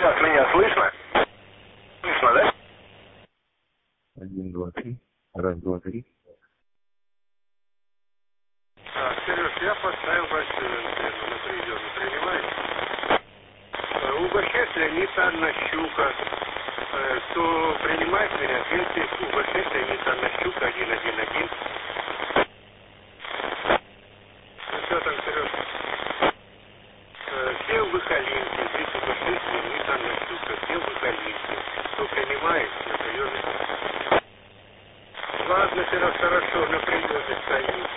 Сейчас меня слышно? Слышно, да? 1, 2, 3. Раз, два, три. Сереж, я поставил большую антенну на приеме, принимаешь? УБ-6 Леонид Анна Щука. Кто принимает меня, ответьте, УБ-6 Леонид Анна Щука, 111. Ну что там, Сереж? Все в Выхолинке, здесь УБ-6 Леонид Анна Щука, все в Выхолинке. Кто принимает, на приеме. Ладно, Сереж, хорошо, на приеме стоит.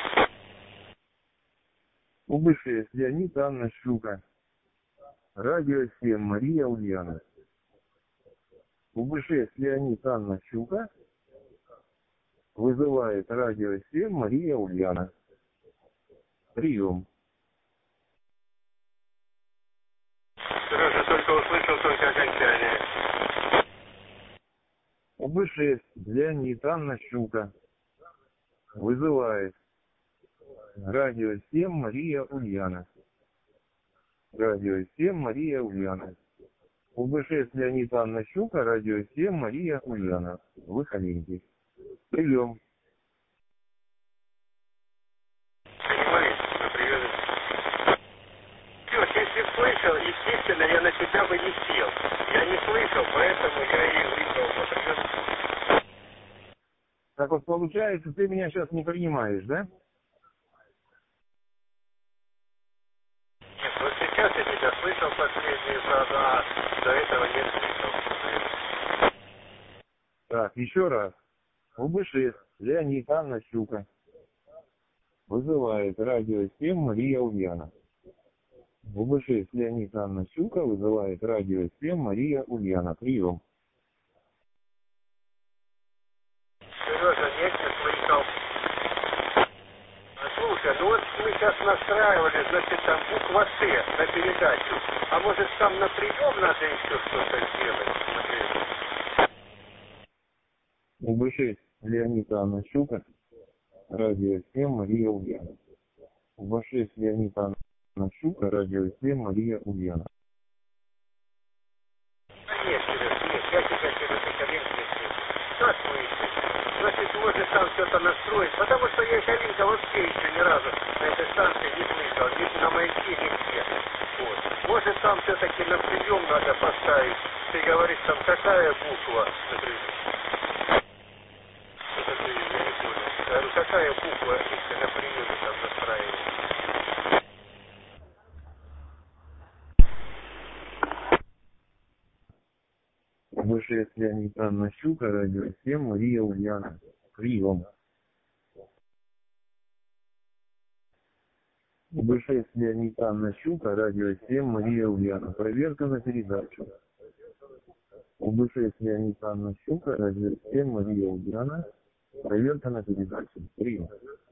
УБ-6 Леонид Анна Щука. Радио 7 Мария Ульяна. УБ-6 Леонид Анна Щука вызывает радио 7 Мария Ульяна. Прием. Сережа, только услышал только окончание. УБ-6 Леонид Анна Щука вызывает радио 7 Мария Ульяна. Радио 7 Мария Ульяна. УБ-6 Леонид Анна Щука, радио 7 Мария Ульяна. Выходите. Прием. Понимаешь, на приеме. Сереж, если слышал, естественно, я на тебя бы не сел. Я не слышал, поэтому я и вызвал на прием. Так вот получается, ты меня сейчас не принимаешь, да? Нет, вот сейчас я тебя слышал последние фразы, а до этого не слышал. Так, еще раз. УБ-6 Леонид Анна Щука вызывает радио 7 Мария Ульяна. УБ-6 Леонид Анна Щука вызывает радио 7 Мария Ульяна. Прием. Сережа, нет, не слышал. Слушай, ну вот мы сейчас настраивали, значит, там буква С на передачу. А может там на прием надо еще что-то сделать? УБ-6 Леонид Анна Щука, радио 7 Мария Ульяна. УБ-6 Леонид Анна Щука, радио 7 Мария Ульяна. Нет, Сереж, нет, я тебя через Калинки. Как слышишь? Значит, может там что-то настроить, потому что я Калинка вообще еще ни разу на этой станции не слышал, ни на маяке, нигде. Вот. Может там все-таки на прием надо поставить. Ты говоришь, там какая буква, например? Это ты, я не понял. Я говорю, какая буква, если на приеме там настраивать? УБ-6 Леонид Анна Щука, радио 7 Мария Ульяна. Прием. УБ-6 Леонид Анна Щука, радио 7 Мария Ульяна. Проверка на передачу. УБ-6 Леонид Анна Щука, радио 7 Мария Ульяна. Проверка на передачу. Прием.